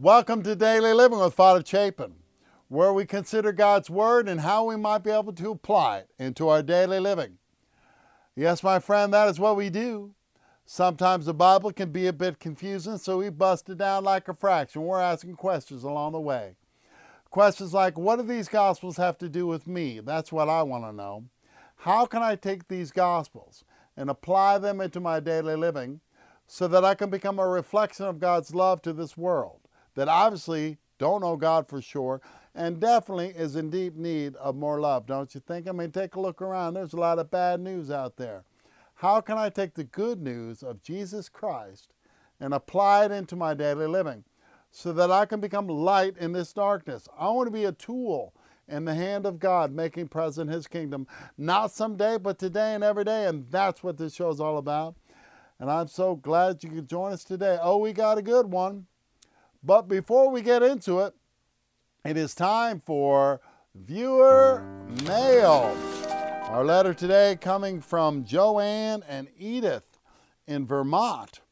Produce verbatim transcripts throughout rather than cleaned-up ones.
Welcome to Daily Living with Father Chapin, where we consider God's Word and how we might be able to apply it into our daily living. Yes, my friend, that is what we do. Sometimes the Bible can be a bit confusing, so we bust it down like a fraction. We're asking questions along the way. Questions like, what do these Gospels have to do with me? That's what I want to know. How can I take these Gospels and apply them into my daily living so that I can become a reflection of God's love to this world that obviously don't know God for sure and definitely is in deep need of more love, don't you think? I mean, take a look around. There's a lot of bad news out there. How can I take the good news of Jesus Christ and apply it into my daily living so that I can become light in this darkness? I want to be a tool in the hand of God, making present His kingdom, not someday, but today and every day, and that's what this show is all about. And I'm so glad you could join us today. Oh, we got a good one. But before we get into it, it is time for Viewer Mail. Our letter today coming from Joanne and Edith in Vermont.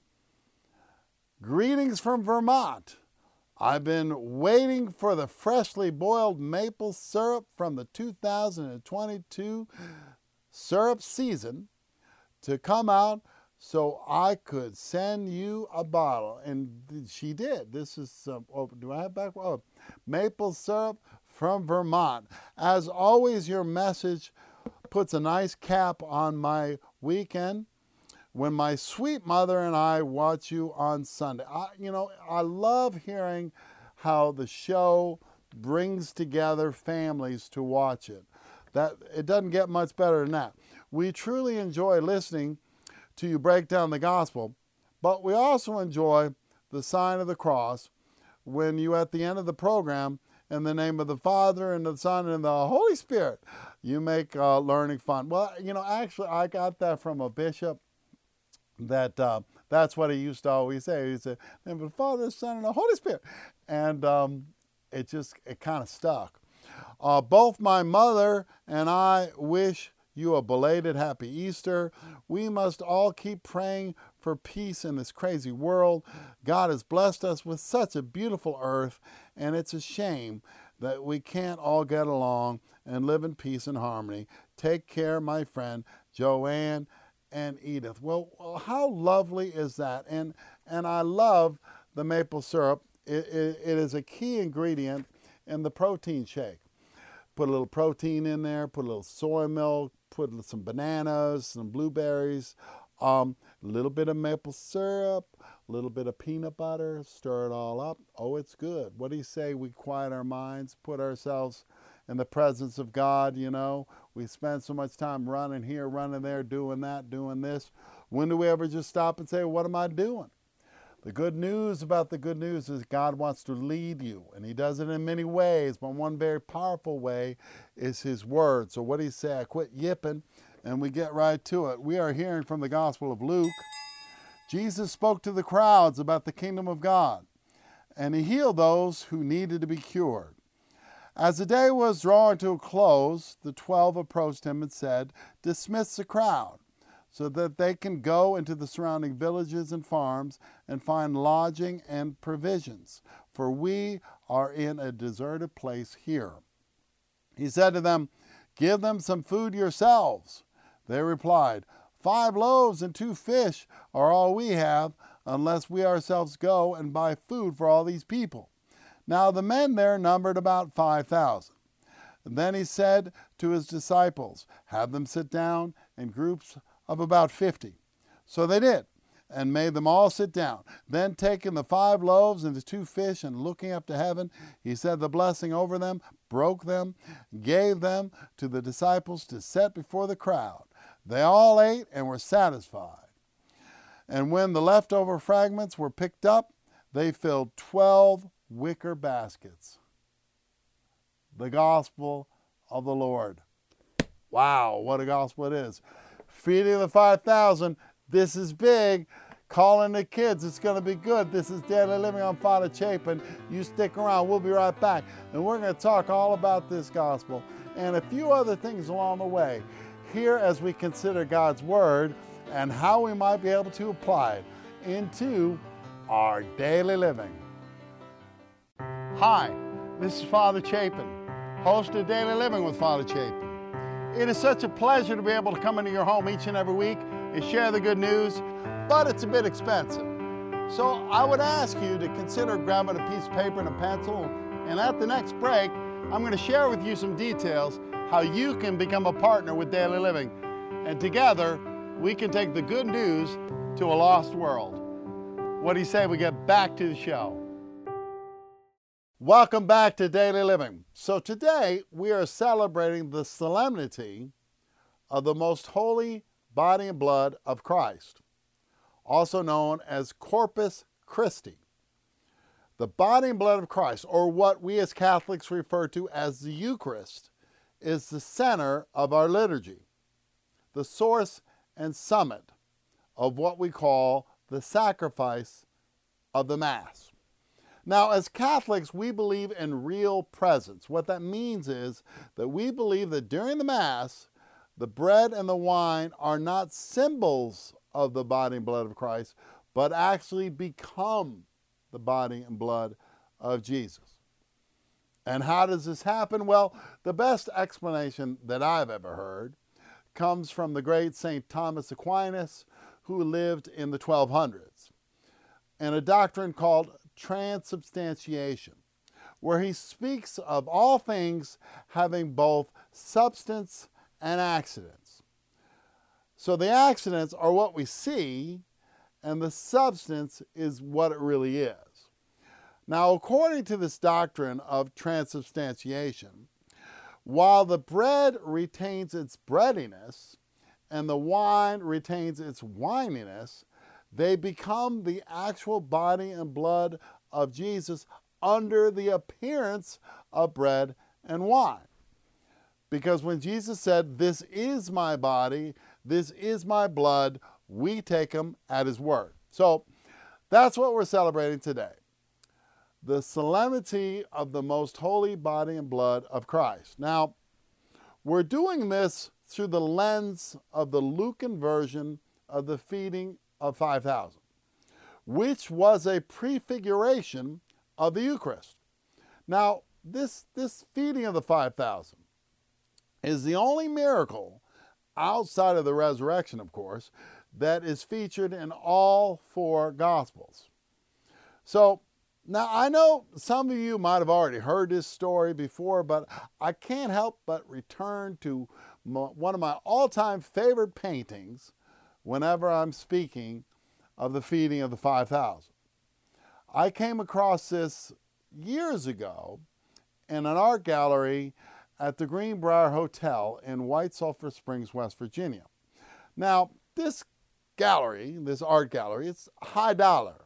Greetings from Vermont. I've been waiting for the freshly boiled maple syrup from the two thousand twenty-two syrup season to come out so I could send you a bottle. And she did. This is, uh, oh, do I have back? Oh, maple syrup from Vermont. As always, your message puts a nice cap on my weekend when my sweet mother and I watch you on Sunday. I, you know, I love hearing how the show brings together families to watch it. That it doesn't get much better than that. We truly enjoy listening to you break down the gospel, but we also enjoy the sign of the cross when you, at the end of the program, in the name of the Father and the Son and the Holy Spirit, you make uh, learning fun. Well, you know, actually, I got that from a bishop. That uh, that's what he used to always say. He said, "In the name of the Father, the Son, and the Holy Spirit," and um, it just it kind of stuck. Uh, both my mother and I wish you a belated happy Easter. We must all keep praying for peace in this crazy world. God has blessed us with such a beautiful earth, and it's a shame that we can't all get along and live in peace and harmony. Take care, my friend, Joanne and Edith. Well, how lovely is that? And and I love the maple syrup. It, it, it is a key ingredient in the protein shake. Put a little protein in there, put a little soy milk, put some bananas, some blueberries, um, a little bit of maple syrup, a little bit of peanut butter, stir it all up. Oh, it's good. What do you say we quiet our minds, put ourselves in the presence of God, you know? We spend so much time running here, running there, doing that, doing this. When do we ever just stop and say, what am I doing? The good news about the good news is God wants to lead you, and He does it in many ways, but one very powerful way is His Word. So what do you say? I quit yipping, and we get right to it. We are hearing from the Gospel of Luke. Jesus spoke to the crowds about the kingdom of God, and He healed those who needed to be cured. As the day was drawing to a close, the twelve approached Him and said, "Dismiss the crowd, so that they can go into the surrounding villages and farms and find lodging and provisions, for we are in a deserted place here." He said to them, "Give them some food yourselves." They replied, "Five loaves and two fish are all we have, unless we ourselves go and buy food for all these people." Now the men there numbered about five thousand. Then He said to His disciples, "Have them sit down in groups of about fifty. So they did, and made them all sit down. Then taking the five loaves and the two fish, and looking up to heaven, He said the blessing over them, broke them, gave them to the disciples to set before the crowd. They all ate and were satisfied. And when the leftover fragments were picked up, they filled twelve wicker baskets. The gospel of the Lord. Wow, what a gospel it is. Feeding the five thousand, this is big. Calling the kids, it's going to be good. This is Daily Living on Father Chapin. You stick around, we'll be right back. And we're going to talk all about this gospel and a few other things along the way here as we consider God's Word and how we might be able to apply it into our daily living. Hi, this is Father Chapin, host of Daily Living with Father Chapin. It is such a pleasure to be able to come into your home each and every week and share the good news, but it's a bit expensive. So I would ask you to consider grabbing a piece of paper and a pencil, and at the next break, I'm going to share with you some details how you can become a partner with Daily Living, and together we can take the good news to a lost world. What do you say we get back to the show? Welcome back to Daily Living. So today we are celebrating the solemnity of the most holy body and blood of Christ, also known as Corpus Christi. The body and blood of Christ, or what we as Catholics refer to as the Eucharist, is the center of our liturgy, the source and summit of what we call the sacrifice of the Mass. Now, as Catholics, we believe in real presence. What that means is that we believe that during the Mass, the bread and the wine are not symbols of the body and blood of Christ, but actually become the body and blood of Jesus. And how does this happen? Well, the best explanation that I've ever heard comes from the great Saint Thomas Aquinas, who lived in the twelve hundreds, and a doctrine called transubstantiation, where he speaks of all things having both substance and accidents. So the accidents are what we see, and the substance is what it really is. Now, according to this doctrine of transubstantiation, while the bread retains its breadiness and the wine retains its wininess, they become the actual body and blood of Jesus under the appearance of bread and wine. Because when Jesus said, "This is my body, this is my blood," we take him at his word. So that's what we're celebrating today. The solemnity of the most holy body and blood of Christ. Now, we're doing this through the lens of the Lucan version of the feeding of five thousand, which was a prefiguration of the Eucharist. Now, this, this feeding of the five thousand is the only miracle, outside of the resurrection, of course, that is featured in all four Gospels. So, now, I know some of you might have already heard this story before, but I can't help but return to my, one of my all-time favorite paintings whenever I'm speaking of the feeding of the five thousand. I came across this years ago in an art gallery at the Greenbrier Hotel in White Sulphur Springs, West Virginia. Now, this gallery, this art gallery, it's high dollar.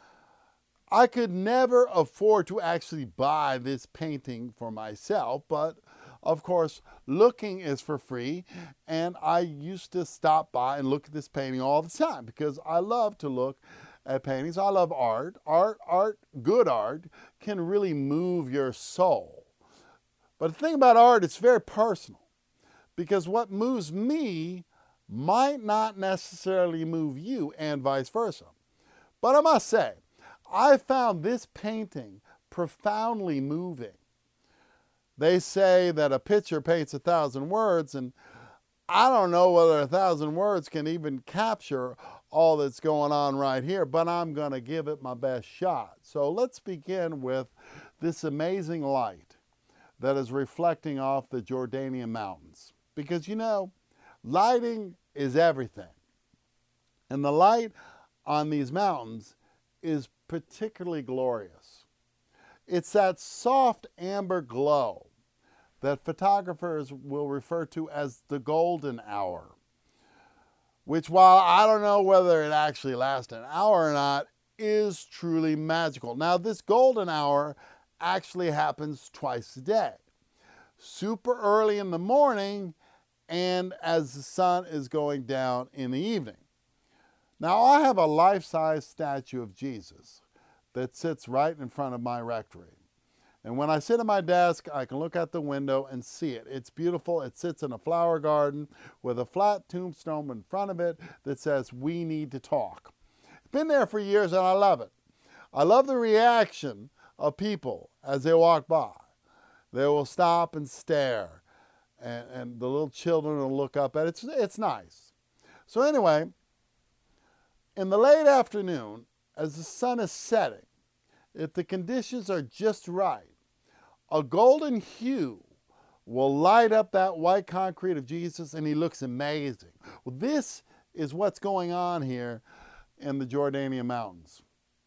I could never afford to actually buy this painting for myself, but of course, looking is for free, and I used to stop by and look at this painting all the time because I love to look at paintings. I love art. Art, art, good art can really move your soul. But the thing about art, it's very personal, because what moves me might not necessarily move you, and vice versa. But I must say, I found this painting profoundly moving. They say that a picture paints a thousand words, and I don't know whether a thousand words can even capture all that's going on right here, but I'm going to give it my best shot. So let's begin with this amazing light that is reflecting off the Jordanian mountains. Because, you know, lighting is everything. And the light on these mountains is particularly glorious. It's that soft amber glow that photographers will refer to as the golden hour, which, while I don't know whether it actually lasts an hour or not, is truly magical. Now, this golden hour actually happens twice a day, super early in the morning and as the sun is going down in the evening. Now, I have a life-size statue of Jesus that sits right in front of my rectory. And when I sit at my desk, I can look out the window and see it. It's beautiful. It sits in a flower garden with a flat tombstone in front of it that says, "We need to talk." It's been there for years and I love it. I love the reaction of people as they walk by. They will stop and stare, and, and the little children will look up at it. It's, it's nice. So anyway, in the late afternoon, as the sun is setting, if the conditions are just right, a golden hue will light up that white concrete of Jesus, and he looks amazing. Well, this is what's going on here in the Jordanian mountains.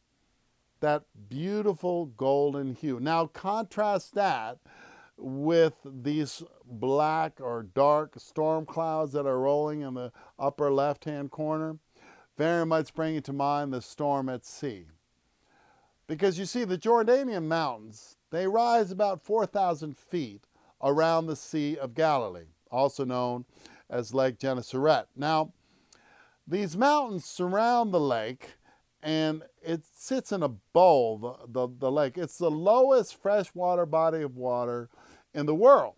That beautiful golden hue. Now contrast that with these black or dark storm clouds that are rolling in the upper left-hand corner. Very much bringing to mind the storm at sea. Because you see, the Jordanian mountains, they rise about four thousand feet around the Sea of Galilee, also known as Lake Gennesaret. Now, these mountains surround the lake, and it sits in a bowl, the, the, the lake. It's the lowest freshwater body of water in the world,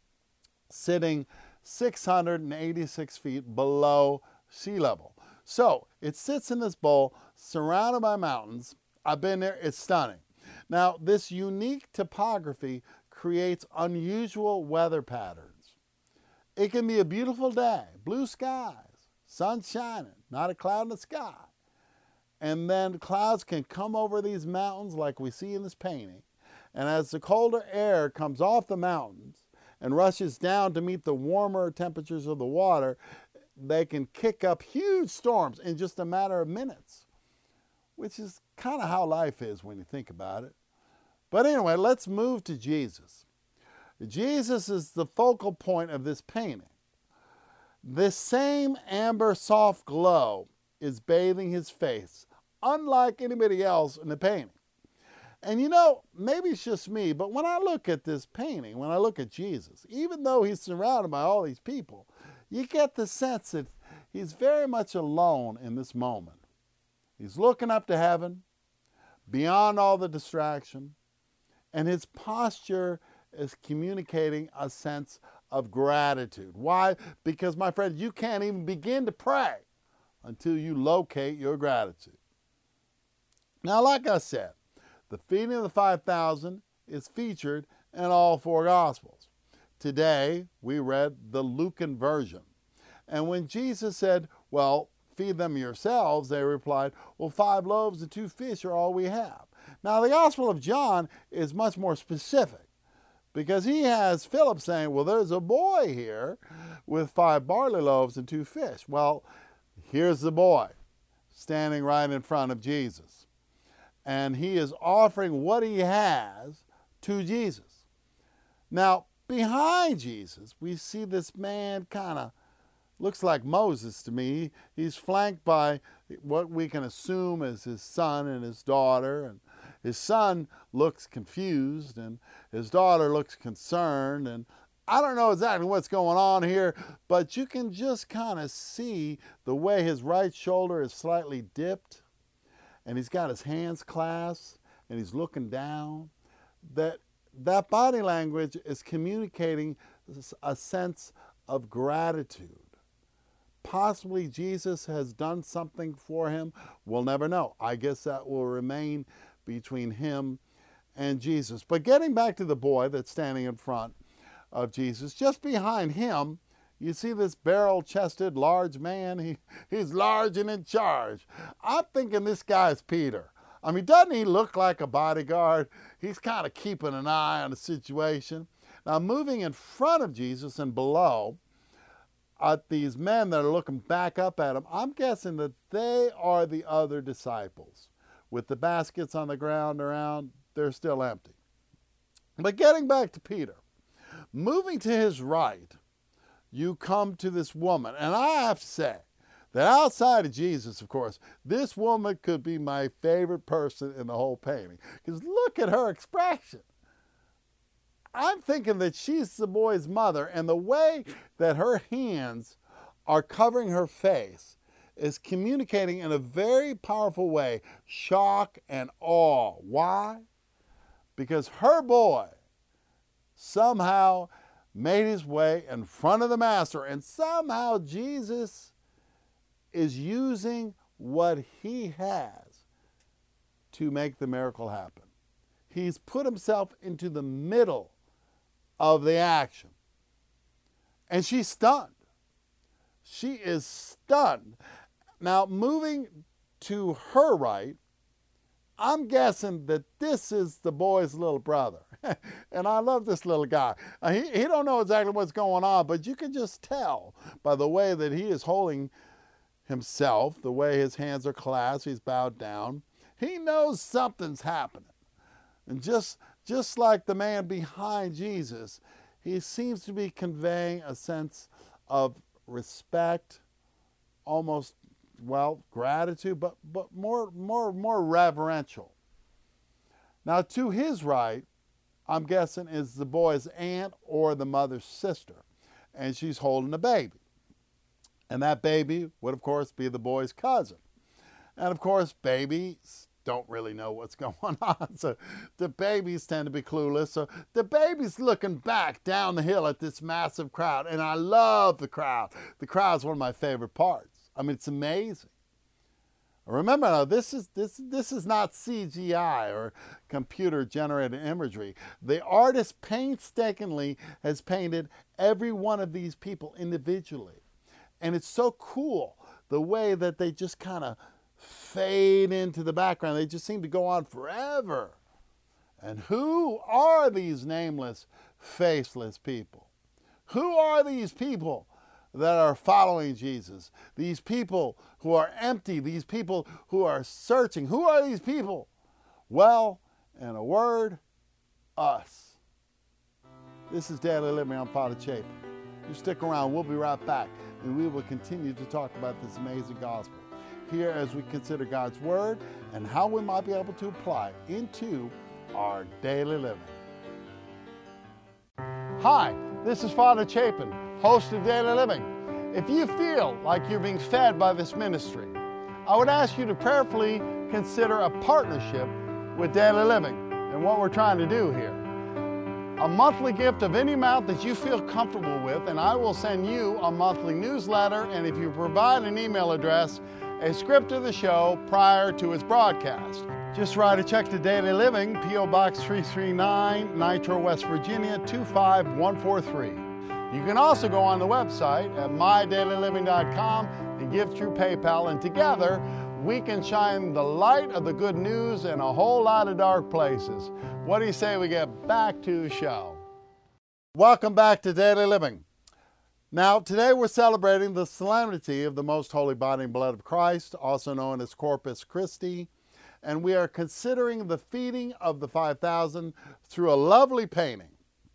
sitting six hundred eighty-six feet below sea level. So it sits in this bowl, surrounded by mountains. I've been there, it's stunning. Now, this unique topography creates unusual weather patterns. It can be a beautiful day, blue skies, sun shining, not a cloud in the sky. And then clouds can come over these mountains like we see in this painting. And as the colder air comes off the mountains and rushes down to meet the warmer temperatures of the water, they can kick up huge storms in just a matter of minutes, which is kind of how life is when you think about it. But anyway, let's move to Jesus. Jesus is the focal point of this painting. This same amber soft glow is bathing his face, unlike anybody else in the painting. And you know, maybe it's just me, but when I look at this painting, when I look at Jesus, even though he's surrounded by all these people, you get the sense that he's very much alone in this moment. He's looking up to heaven, beyond all the distraction, and his posture is communicating a sense of gratitude. Why? Because, my friend, you can't even begin to pray until you locate your gratitude. Now, like I said, the feeding of the five thousand is featured in all four Gospels. Today, we read the Lucan version. And when Jesus said, well, feed them yourselves, they replied, well, five loaves and two fish are all we have. Now, the Gospel of John is much more specific, because he has Philip saying, well, there's a boy here with five barley loaves and two fish. Well, here's the boy standing right in front of Jesus. And he is offering what he has to Jesus. Now, behind Jesus, we see this man kind of looks like Moses to me. He's flanked by what we can assume is his son and his daughter. And his son looks confused, and his daughter looks concerned. And I don't know exactly what's going on here, but you can just kind of see the way his right shoulder is slightly dipped, and he's got his hands clasped, and he's looking down. That, that body language is communicating a sense of gratitude. Possibly Jesus has done something for him. We'll never know. I guess that will remain between him and Jesus. But getting back to the boy that's standing in front of Jesus, just behind him, you see this barrel-chested, large man. He, he's large and in charge. I'm thinking this guy's Peter. I mean, doesn't he look like a bodyguard? He's kind of keeping an eye on the situation. Now, moving in front of Jesus and below, at these men that are looking back up at him, I'm guessing that they are the other disciples. With the baskets on the ground around, they're still empty. But getting back to Peter, moving to his right, you come to this woman. And I have to say that outside of Jesus, of course, this woman could be my favorite person in the whole painting. Because look at her expression. I'm thinking that she's the boy's mother, and the way that her hands are covering her face is communicating in a very powerful way shock and awe. Why? Because her boy somehow made his way in front of the master, and somehow Jesus is using what he has to make the miracle happen. He's put himself into the middle of the action. And she's stunned. She is stunned. Now, moving to her right, I'm guessing that this is the boy's little brother. And I love this little guy. Uh, he, he don't know exactly what's going on, but you can just tell by the way that he is holding himself, the way his hands are clasped, he's bowed down. He knows something's happening. And just, just like the man behind Jesus, he seems to be conveying a sense of respect, almost, well, gratitude, but, but more, more, more reverential. Now, to his right, I'm guessing, is the boy's aunt or the mother's sister, and she's holding a baby. And that baby would, of course, be the boy's cousin. And, of course, babies don't really know what's going on, so the babies tend to be clueless. So the baby's looking back down the hill at this massive crowd, and I love the crowd. The crowd's one of my favorite parts. I mean, it's amazing. Remember, now, this is, this, this is not C G I or computer-generated imagery. The artist painstakingly has painted every one of these people individually. And it's so cool the way that they just kind of fade into the background. They just seem to go on forever. And who are these nameless, faceless people? Who are these people that are following Jesus? These people who are empty, these people who are searching. Who are these people? Well, in a word, us. This is Daily Living. I'm Father Chapin. You stick around. We'll be right back, and we will continue to talk about this amazing gospel here as we consider God's Word and how we might be able to apply it into our daily living. Hi, this is Father Chapin, host of Daily Living. If you feel like you're being fed by this ministry, I would ask you to prayerfully consider a partnership with Daily Living and what we're trying to do here. A monthly gift of any amount that you feel comfortable with, and I will send you a monthly newsletter, and if you provide an email address, a script of the show prior to its broadcast. Just write a check to Daily Living, P O Box three three nine, Nitro, West Virginia, two five one four three. You can also go on the website at my daily living dot com and give through PayPal, and together we can shine the light of the good news in a whole lot of dark places. What do you say we get back to the show? Welcome back to Daily Living. Now, today we're celebrating the solemnity of the most holy body and blood of Christ, also known as Corpus Christi, and we are considering the feeding of the five thousand through a lovely painting.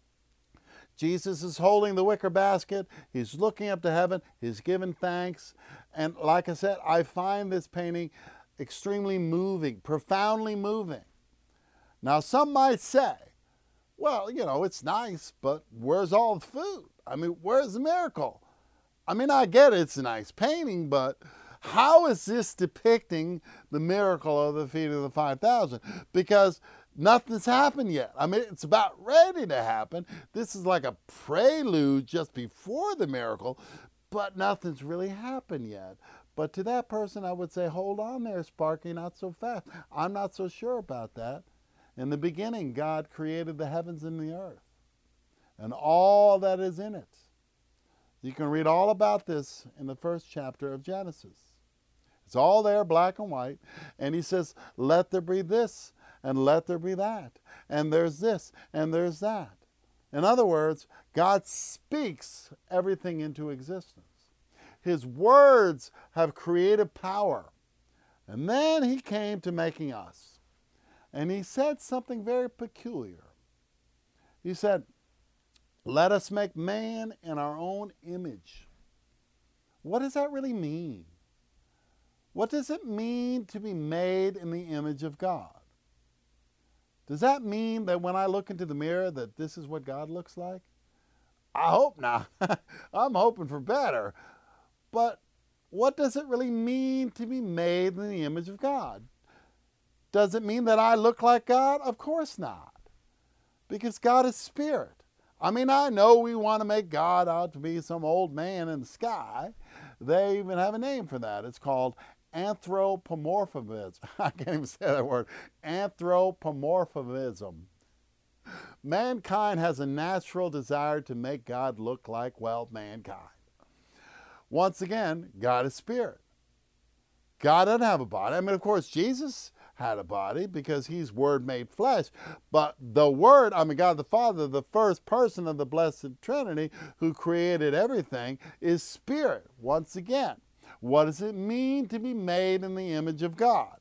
Jesus is holding the wicker basket. He's looking up to heaven. He's giving thanks. And like I said, I find this painting extremely moving, profoundly moving. Now, some might say, well, you know, it's nice, but where's all the food? I mean, where's the miracle? I mean, I get it, it's a nice painting, but how is this depicting the miracle of the feeding of the five thousand? Because nothing's happened yet. I mean, it's about ready to happen. This is like a prelude just before the miracle, but nothing's really happened yet. But to that person, I would say, hold on there, Sparky, not so fast. I'm not so sure about that. In the beginning, God created the heavens and the earth and all that is in it. You can read all about this in the first chapter of Genesis. It's all there, black and white. And he says, let there be this, and let there be that. And there's this, and there's that. In other words, God speaks everything into existence. His words have creative power. And then he came to making us. And he said something very peculiar. He said, let us make man in our own image. What does that really mean? What does it mean to be made in the image of God? Does that mean that when I look into the mirror that this is what God looks like? I hope not. I'm hoping for better. But what does it really mean to be made in the image of God? Does it mean that I look like God? Of course not. Because God is spirit. I mean, I know we want to make God out to be some old man in the sky. They even have a name for that. It's called anthropomorphism. I can't even say that word. Anthropomorphism. Mankind has a natural desire to make God look like, well, mankind. Once again, God is spirit. God doesn't have a body. I mean, of course, Jesus had a body because he's Word made flesh. But the Word, I mean, God the Father, the first person of the Blessed Trinity who created everything, is spirit. Once again, what does it mean to be made in the image of God?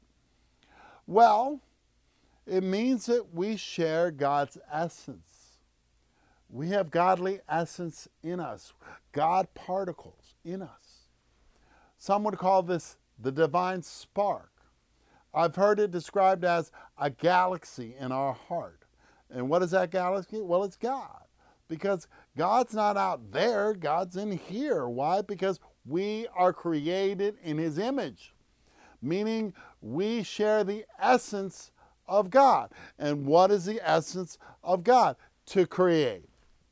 Well, it means that we share God's essence. We have godly essence in us, God particles in us. Some would call this the divine spark. I've heard it described as a galaxy in our heart. And what is that galaxy? Well, it's God. Because God's not out there, God's in here. Why? Because we are created in his image, meaning we share the essence of God. And what is the essence of God? To create.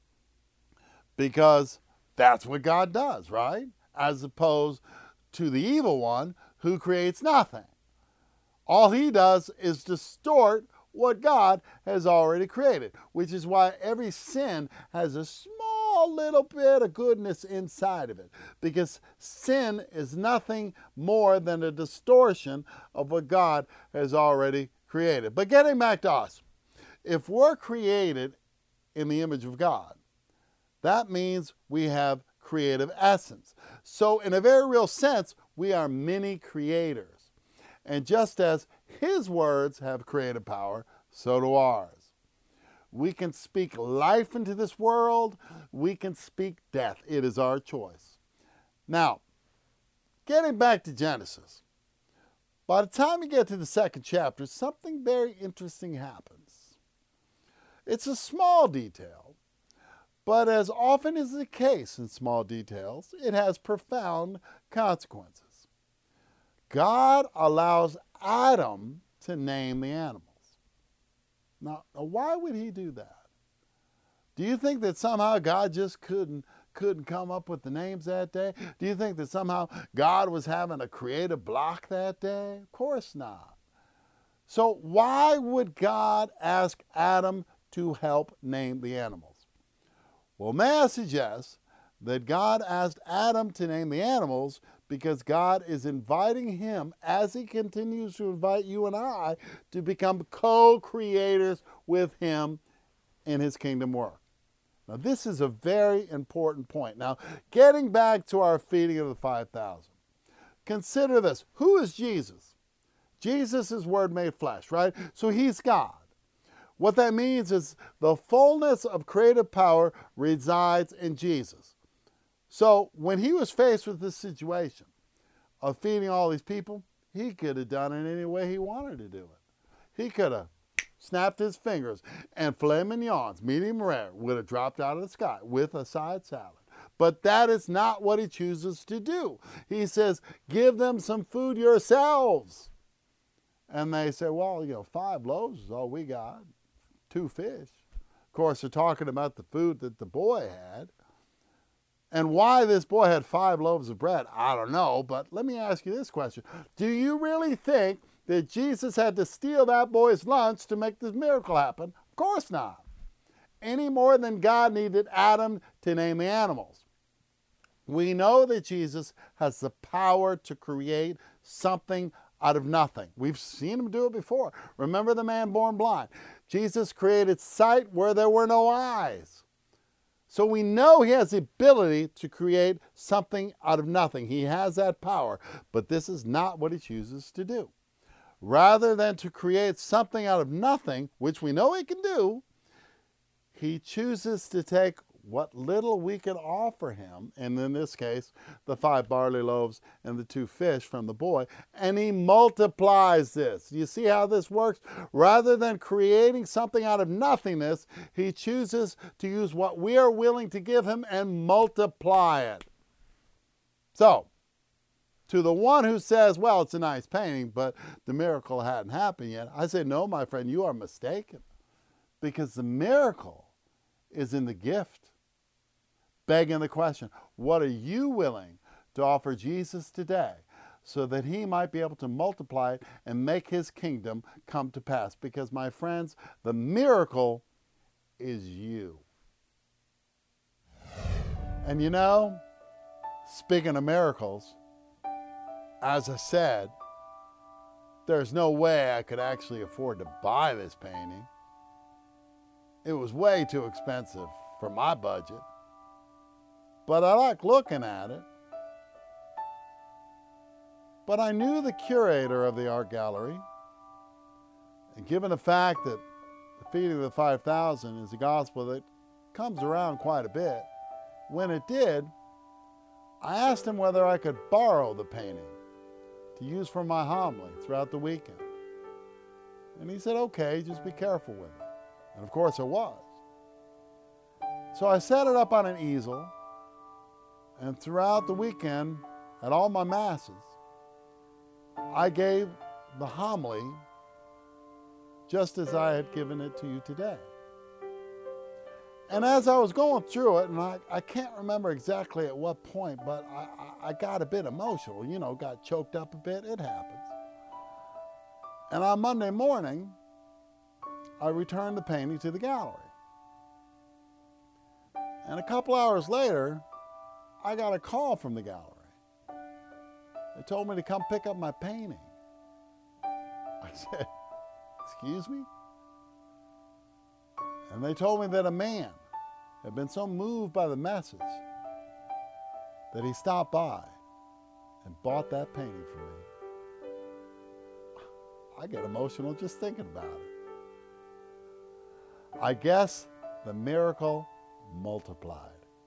Because that's what God does, right? As opposed to the evil one who creates nothing. All he does is distort what God has already created, which is why every sin has a small little bit of goodness inside of it, because sin is nothing more than a distortion of what God has already created. But getting back to us, if we're created in the image of God, that means we have creative essence. So in a very real sense, we are many creators. And just as his words have creative power, so do ours. We can speak life into this world. We can speak death. It is our choice. Now, getting back to Genesis, by the time you get to the second chapter, something very interesting happens. It's a small detail, but as often is the case in small details, it has profound consequences. God allows Adam to name the animals. Now, why would he do that? Do you think that somehow God just couldn't, couldn't come up with the names that day? Do you think that somehow God was having a creative block that day? Of course not. So why would God ask Adam to help name the animals? Well, may I suggest that God asked Adam to name the animals because God is inviting him, as he continues to invite you and I, to become co-creators with him in his kingdom work. Now, this is a very important point. Now, getting back to our feeding of the five thousand, consider this. Who is Jesus? Jesus is Word made flesh, right? So he's God. What that means is the fullness of creative power resides in Jesus. So when he was faced with this situation of feeding all these people, he could have done it any way he wanted to do it. He could have snapped his fingers and filet mignons, medium rare, would have dropped out of the sky with a side salad. But that is not what he chooses to do. He says, give them some food yourselves. And they say, well, you know, five loaves is all we got, two fish. Of course, they're talking about the food that the boy had. And why this boy had five loaves of bread, I don't know, but let me ask you this question. Do you really think that Jesus had to steal that boy's lunch to make this miracle happen? Of course not. Any more than God needed Adam to name the animals. We know that Jesus has the power to create something out of nothing. We've seen him do it before. Remember the man born blind? Jesus created sight where there were no eyes. So we know he has the ability to create something out of nothing. He has that power, but this is not what he chooses to do. Rather than to create something out of nothing, which we know he can do, he chooses to take what little we can offer him, and in this case, the five barley loaves and the two fish from the boy, and he multiplies this. You see how this works? Rather than creating something out of nothingness, he chooses to use what we are willing to give him and multiply it. So, to the one who says, well, it's a nice painting, but the miracle hadn't happened yet, I say, no, my friend, you are mistaken. Because the miracle is in the gift. Begging the question, what are you willing to offer Jesus today so that he might be able to multiply it and make his kingdom come to pass. Because, my friends, the miracle is you. And you know, speaking of miracles, as I said, there's no way I could actually afford to buy this painting. It was way too expensive for my budget. But I like looking at it. But I knew the curator of the art gallery, and given the fact that the feeding of the five thousand is a gospel that comes around quite a bit, when it did, I asked him whether I could borrow the painting to use for my homily throughout the weekend. And he said, okay, just be careful with it. And of course I was. So I set it up on an easel, and throughout the weekend, at all my masses, I gave the homily just as I had given it to you today. And as I was going through it, and I, I can't remember exactly at what point, but I, I got a bit emotional, you know, got choked up a bit, it happens. And on Monday morning, I returned the painting to the gallery. And a couple hours later, I got a call from the gallery. They told me to come pick up my painting. I said, excuse me? And they told me that a man had been so moved by the message that he stopped by and bought that painting for me. I get emotional just thinking about it. I guess the miracle multiplied.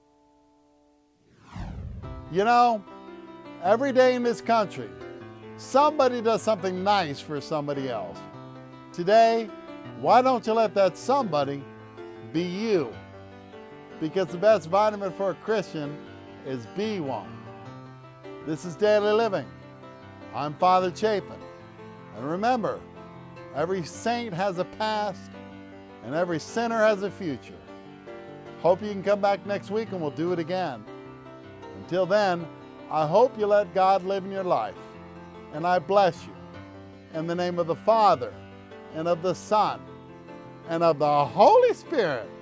You know, every day in this country, somebody does something nice for somebody else. Today, why don't you let that somebody be you? Because the best vitamin for a Christian is be one. This is Daily Living. I'm Father Chapin. And remember, every saint has a past and every sinner has a future. Hope you can come back next week and we'll do it again. Until then, I hope you let God live in your life. And I bless you in the name of the Father, and of the Son, and of the Holy Spirit.